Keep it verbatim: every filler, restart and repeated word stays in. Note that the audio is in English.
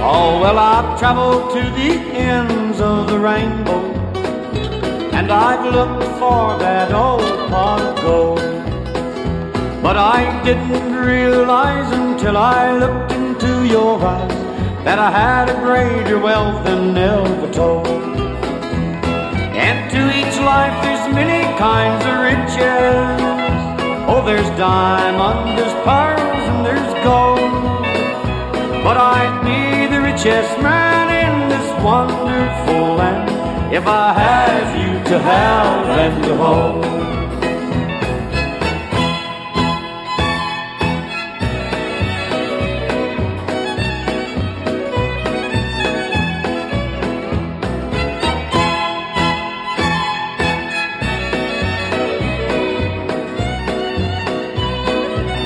Oh, well, I've traveled to the ends of the rainbow, and I've looked for that old pot of gold. But I didn't realize until I looked into your eyes that I had a greater wealth than ever told. And to each life there's many kinds of riches. Oh, there's diamonds, there's pearls, and there's gold. But I'd be the richest man in this wonderful land if I had you to have and to hold.